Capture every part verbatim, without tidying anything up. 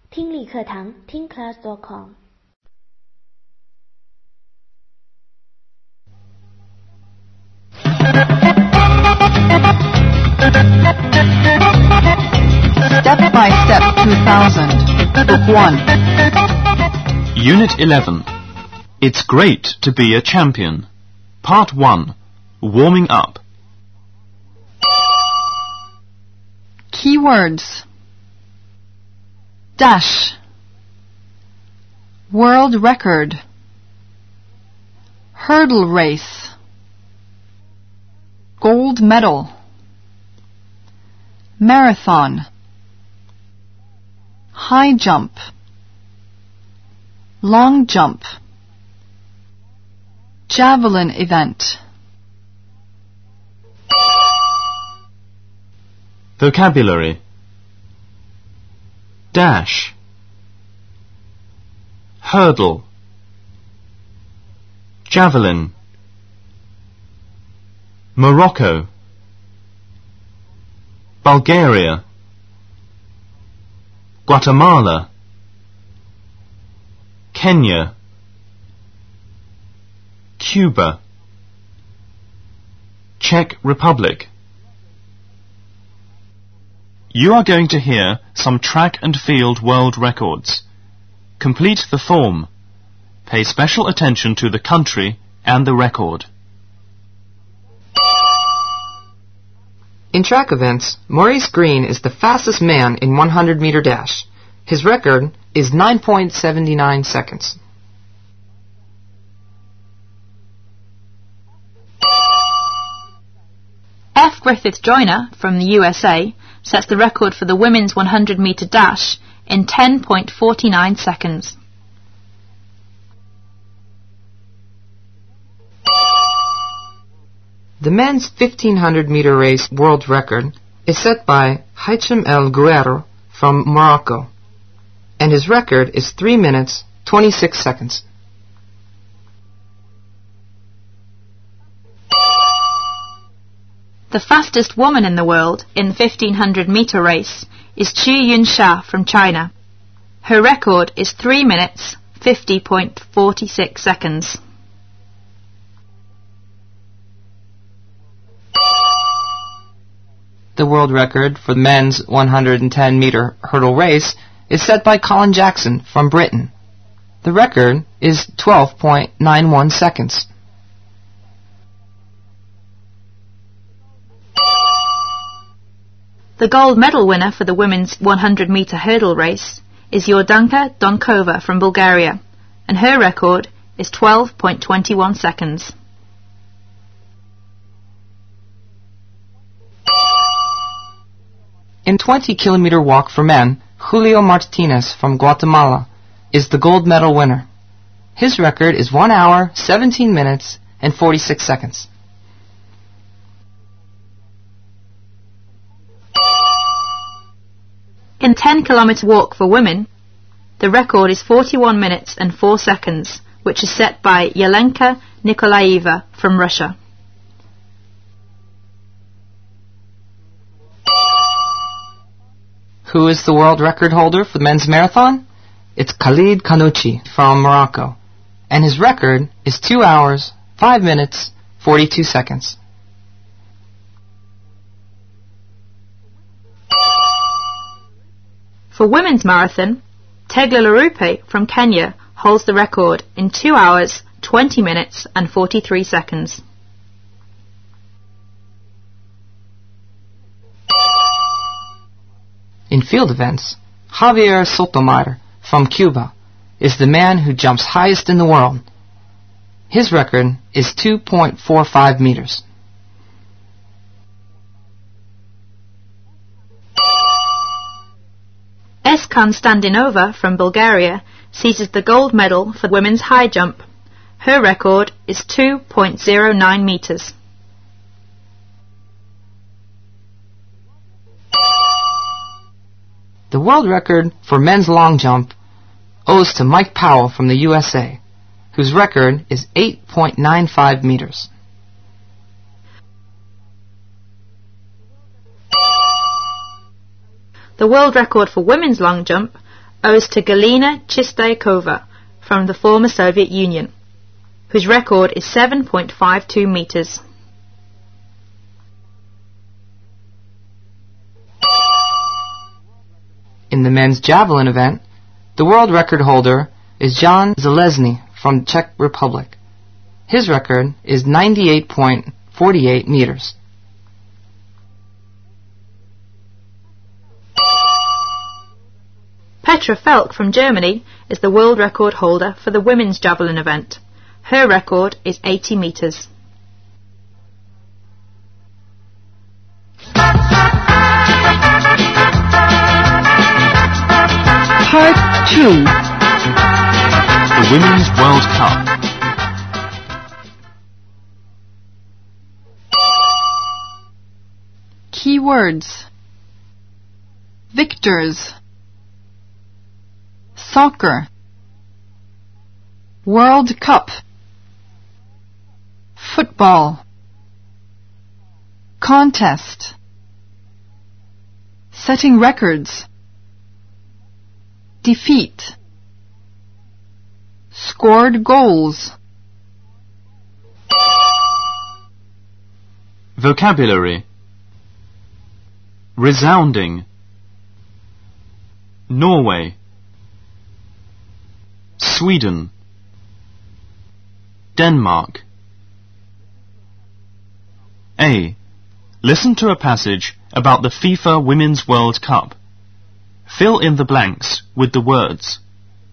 听力课堂听 class dot com。 Step by Step two thousand, Book one. Unit eleven. It's great to be a champion. Part one. Warming up. Keywords. Dash. World record. Hurdle race. Gold medal. Marathon. High jump. Long jump. Javelin event. Vocabulary. Dash. Hurdle. Javelin. Morocco. Bulgaria. Guatemala. Kenya. Cuba. Czech Republic. You are going to hear some track and field world records. Complete the form. Pay special attention to the country and the record. In track events, Maurice Green is the fastest man in one hundred meter dash. His record is nine point seven nine seconds. F. Griffith Joyner from the U S A sets the record for the women's one hundred meter dash in ten point four nine seconds. The men's fifteen hundred meter race world record is set by Haitham El Guerro from Morocco, and his record is three minutes, twenty-six seconds. The fastest woman in the world in the fifteen hundred meter race is Chu Yunsha from China. Her record is three minutes, fifty point four six seconds. The world record for the men's one hundred ten meter hurdle race is set by Colin Jackson from Britain. The record is twelve point nine one seconds. The gold medal winner for the women's one hundred meter hurdle race is Yordanka Donkova from Bulgaria, and her record is twelve point two one seconds. In twenty kilometer walk for men, Julio Martinez from Guatemala is the gold medal winner. His record is one hour, seventeen minutes, and forty-six seconds. In ten kilometer walk for women, the record is forty-one minutes and four seconds, which is set by Yelenka Nikolaeva from Russia. Who is the world record holder for the men's marathon? It's Khalid Kanouchi from Morocco, and his record is two hours, five minutes, forty-two seconds. For women's marathon, Tegla Larupe from Kenya holds the record in two hours, twenty minutes and forty-three seconds. In field events, Javier Sotomayor from Cuba is the man who jumps highest in the world. His record is two point four five meters. Eskan Standinova from Bulgaria seizes the gold medal for women's high jump. Her record is two point zero nine meters. The world record for men's long jump owes to Mike Powell from the U S A, whose record is eight point nine five meters. The world record for women's long jump owes to Galina Chistayakova from the former Soviet Union, whose record is seven point five two meters. In the men's javelin event, the world record holder is Jan Zelezny from Czech Republic. His record is ninety-eight point four eight meters. Petra Felk from Germany is the world record holder for the women's javelin event. Her record is eighty meters. Part two. The Women's World Cup. Keywords. Victors. Soccer. World Cup. Football. Contest. Setting records. Defeat. Scored goals. Vocabulary. Resounding. Norway. Sweden. Denmark. A. Listen to a passage about the FIFA Women's World Cup. Fill in the blanks with the words.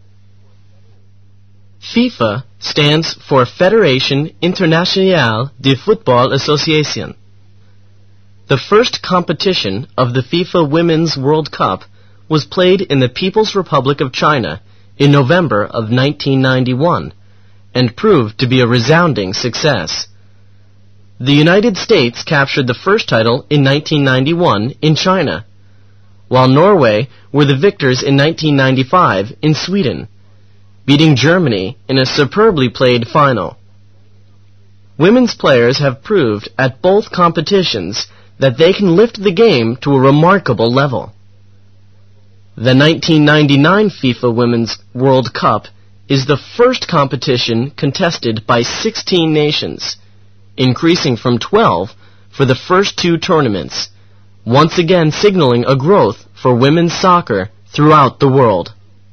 FIFA stands for Fédération Internationale de Football Association. The first competition of the FIFA Women's World Cup was played in the People's Republic of China in November of nineteen ninety-one and proved to be a resounding success. The United States captured the first title in nineteen ninety-one in China, while Norway were the victors in nineteen ninety-five in Sweden, beating Germany in a superbly played final. Women's players have proved at both competitions that they can lift the game to a remarkable level. The nineteen ninety-nine FIFA Women's World Cup is the first competition contested by sixteen nations, increasing from twelve for the first two tournaments, once again signaling a growth for women's soccer throughout the world.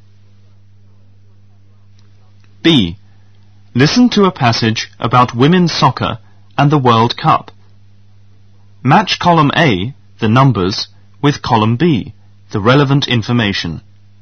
B. Listen to a passage about women's soccer and the World Cup. Match column A, the numbers, with column B, the relevant information.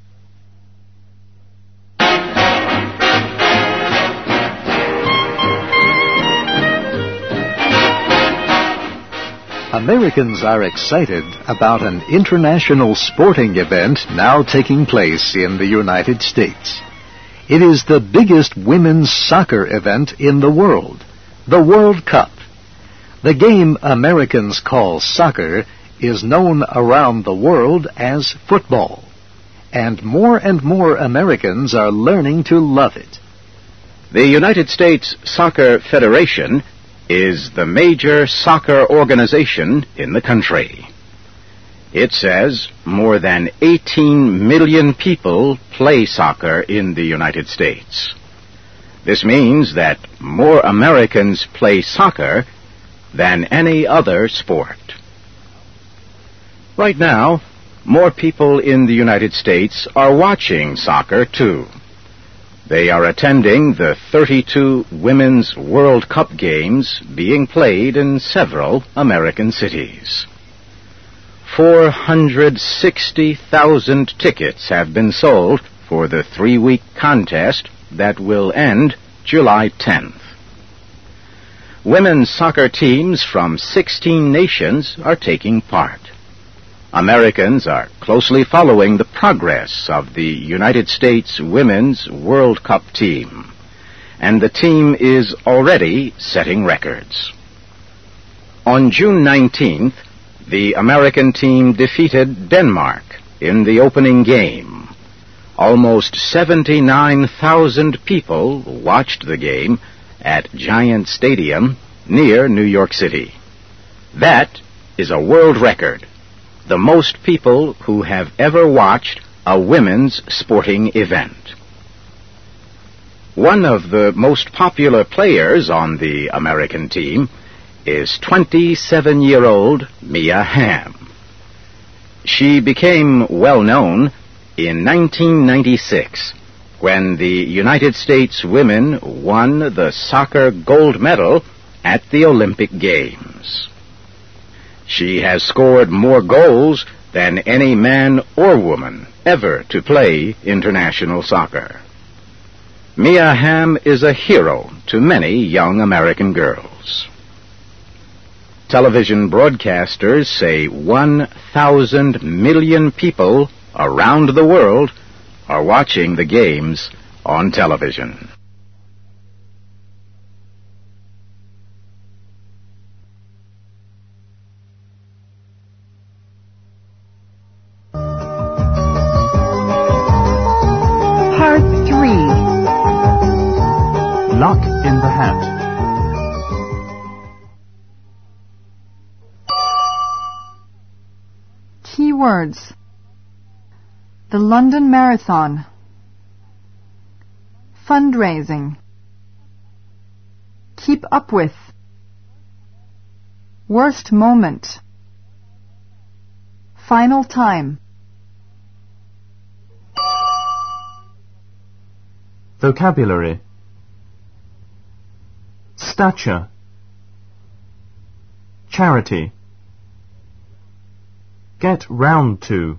Americans are excited about an international sporting event now taking place in the United States. It is the biggest women's soccer event in the world, the World Cup. The game Americans call soccer is known around the world as football, and more and more Americans are learning to love it. The United States Soccer Federation is the major soccer organization in the country. It says more than eighteen million people play soccer in the United States. This means that more Americans play soccer than any other sport. Right now, more people in the United States are watching soccer too. They are attending the thirty-two Women's World Cup games being played in several American cities. four hundred sixty thousand tickets have been sold for the three-week contest that will end July tenth. Women's soccer teams from sixteen nations are taking part. Americans are closely following the progress of the United States Women's World Cup team, and the team is already setting records. On June nineteenth, the American team defeated Denmark in the opening game. Almost seventy-nine thousand people watched the game at Giant Stadium near New York City. That is a world record, the most people who have ever watched a women's sporting event. One of the most popular players on the American team is twenty-seven-year-old Mia Hamm. She became well known in nineteen ninety-six when the United States women won the soccer gold medal at the Olympic Games. She has scored more goals than any man or woman ever to play international soccer. Mia Hamm is a hero to many young American girls. Television broadcasters say one thousand million people around the world are watching the games on television. Part three. Luck in the hat. Keywords. The London Marathon. Fundraising. Keep up with. Worst moment. Final time. Vocabulary. Stature. Charity. Get round to.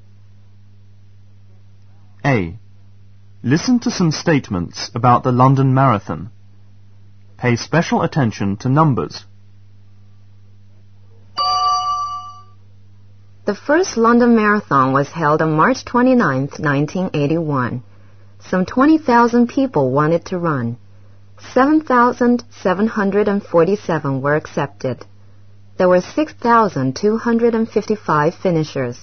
A. Listen to some statements about the London Marathon. Pay special attention to numbers. The first London Marathon was held on March twenty-ninth, nineteen eighty-one. Some twenty thousand people wanted to run. seven thousand seven hundred forty-seven were accepted. There were six thousand two hundred fifty-five finishers.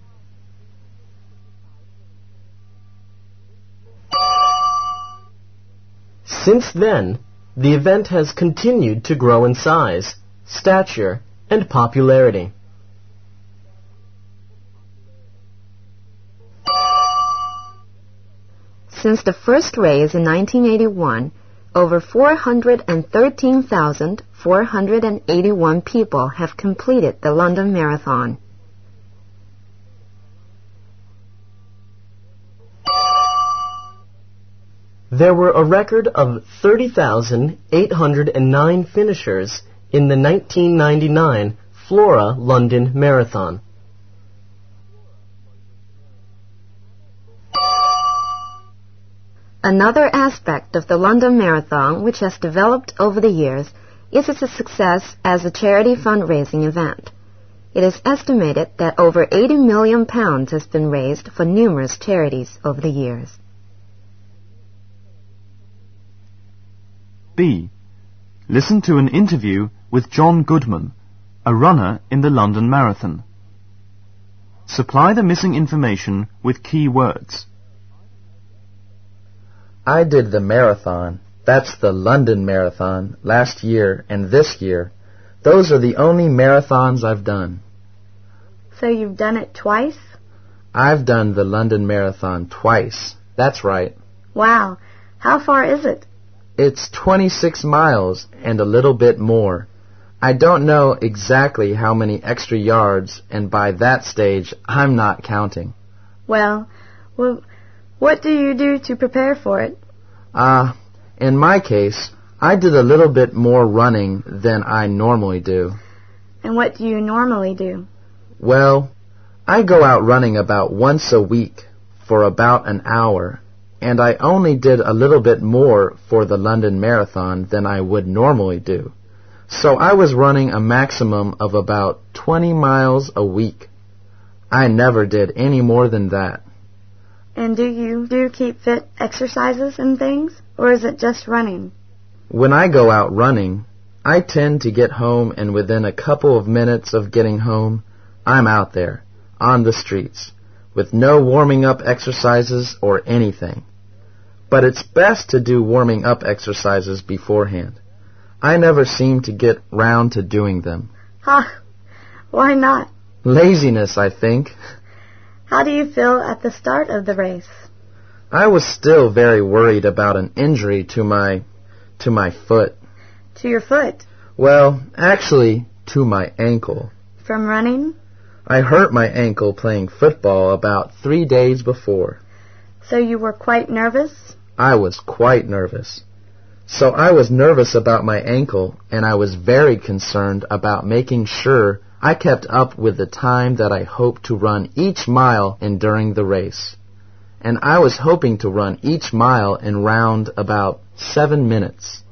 Since then, the event has continued to grow in size, stature, and popularity. Since the first race in nineteen eighty-one, over four hundred thirteen thousand four hundred eighty-one people have completed the London Marathon. There were a record of thirty thousand eight hundred nine finishers in the nineteen ninety-nine Flora London Marathon. Another aspect of the London Marathon which has developed over the years is its success as a charity fundraising event. It is estimated that over eighty million pounds has been raised for numerous charities over the years. B. Listen to an interview with John Goodman, a runner in the London Marathon. Supply the missing information with key words. I did the marathon, that's the London Marathon, last year and this year. Those are the only marathons I've done. So you've done it twice? I've done the London Marathon twice. That's right. Wow. How far is it? It's twenty-six miles and a little bit more. I don't know exactly how many extra yards, and by that stage, I'm not counting. Well, well, what do you do to prepare for it? Ah, uh, in my case, I did a little bit more running than I normally do. And what do you normally do? Well, I go out running about once a week for about an hour, and I only did a little bit more for the London Marathon than I would normally do. So I was running a maximum of about twenty miles a week. I never did any more than that. And do you do keep fit exercises and things, or is it just running? When I go out running, I tend to get home, and within a couple of minutes of getting home, I'm out there, on the streets, with no warming up exercises or anything. But it's best to do warming up exercises beforehand. I never seem to get round to doing them. Huh? Why not? Laziness, I think. How do you feel at the start of the race? I was still very worried about an injury to my, to my foot. To your foot? Well, actually, to my ankle. From running? I hurt my ankle playing football about three days before. So you were quite nervous? I was quite nervous. So I was nervous about my ankle, and I was very concerned about making sure I kept up with the time that I hoped to run each mile in during the race. And I was hoping to run each mile in round about seven minutes.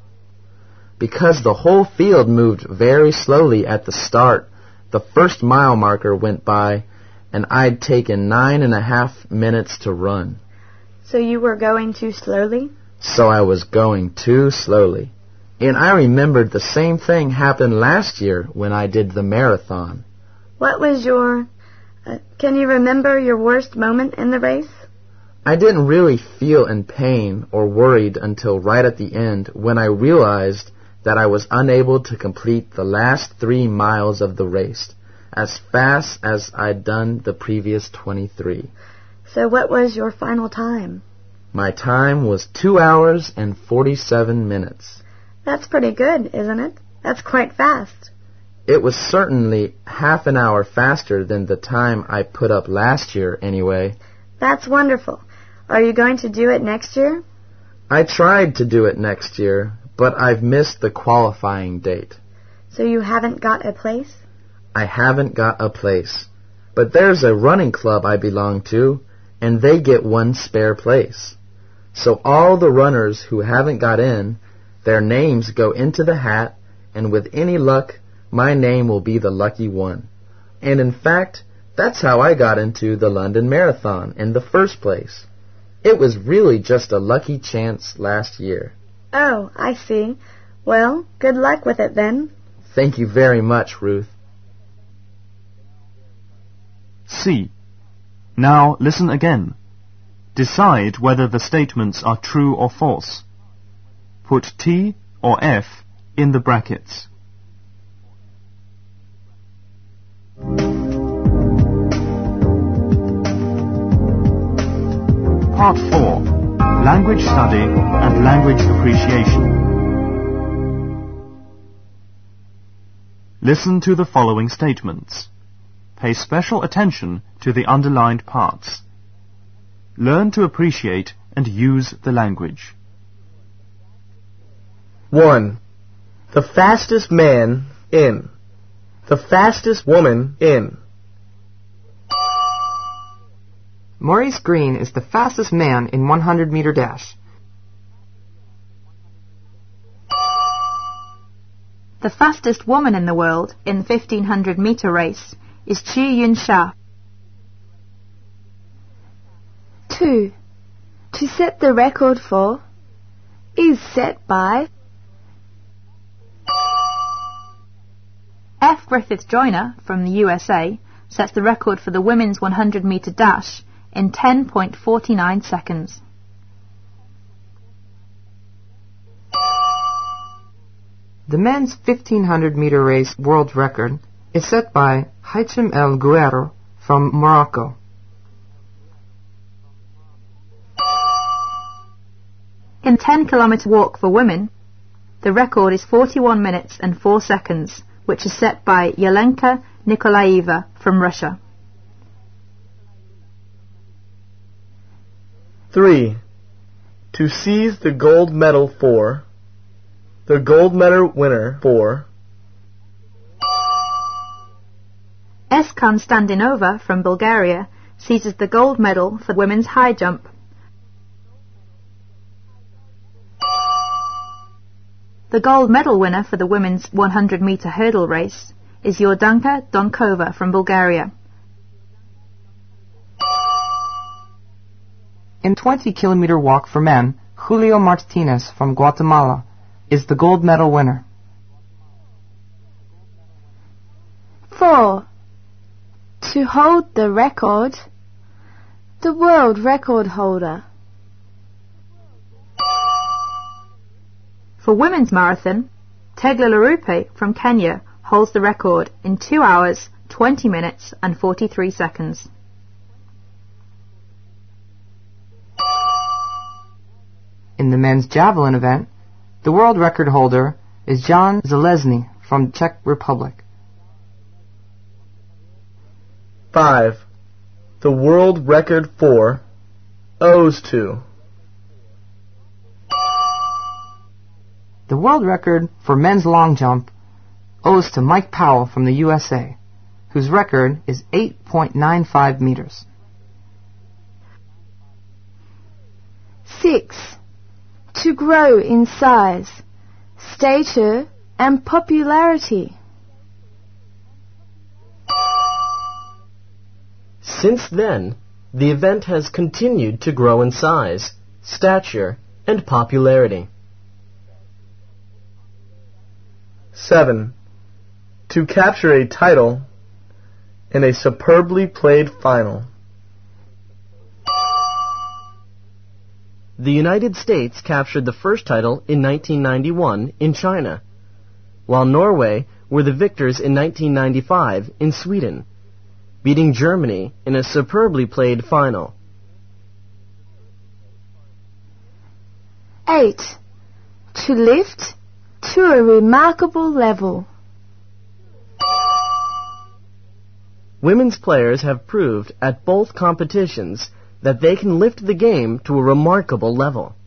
Because the whole field moved very slowly at the start, the first mile marker went by, and I'd taken nine and a half minutes to run. So you were going too slowly? So I was going too slowly. And I remembered the same thing happened last year when I did the marathon. What was your... Uh, can you remember your worst moment in the race? I didn't really feel in pain or worried until right at the end when I realized that I was unable to complete the last three miles of the race as fast as I'd done the previous twenty-three. So what was your final time? My time was two hours and forty-seven minutes. That's pretty good, isn't it? That's quite fast. It was certainly half an hour faster than the time I put up last year, anyway. That's wonderful. Are you going to do it next year? I tried to do it next year, but I've missed the qualifying date. So you haven't got a place? I haven't got a place. But there's a running club I belong to, and they get one spare place. So all the runners who haven't got in, their names go into the hat, and with any luck, my name will be the lucky one. And in fact, that's how I got into the London Marathon in the first place. It was really just a lucky chance last year. Oh, I see. Well, good luck with it then. Thank you very much, Ruth. C. Now listen again. Decide whether the statements are true or false. Put T or F in the brackets. Part four. Language Study and Language Appreciation. Listen to the following statements. Pay special attention to the underlined parts. Learn to appreciate and use the language. one. The fastest man in. The fastest woman in. Maurice Green is the fastest man in one hundred meter dash. The fastest woman in the world in the fifteen hundred meter race is Chu Yunsha. two. To set the record for is set by F. Griffith Joyner from the U S A sets the record for the women's one hundred meter dash in ten point four nine seconds. The men's fifteen hundred meter race world record is set by Haitham El Guerro from Morocco. In ten kilometer walk for women, the record is forty-one minutes and four seconds, which is set by Yelenka Nikolaeva from Russia. three. To seize the gold medal for. The gold medal winner for. S. Konstantinova from Bulgaria seizes the gold medal for women's high jump. The gold medal winner for the women's one hundred meter hurdle race is Yordanka Donkova from Bulgaria. In twenty kilometer walk for men, Julio Martinez from Guatemala is the gold medal winner. four. To hold the record, the world record holder. For women's marathon, Tegla Larupe from Kenya holds the record in two hours, twenty minutes and forty-three seconds. In the men's javelin event, the world record holder is Jan Zelezny from Czech Republic. five. The world record for owes to. The world record for men's long jump owes to Mike Powell from the U S A, whose record is eight point nine five meters. six. To grow in size, stature, and popularity. Since then, the event has continued to grow in size, stature, and popularity. seven. To capture a title in a superbly played final. The United States captured the first title in nineteen ninety-one in China, while Norway were the victors in nineteen ninety-five in Sweden, beating Germany in a superbly played final. eight. To lift to a remarkable level. Women's players have proved at both competitions that they can lift the game to a remarkable level.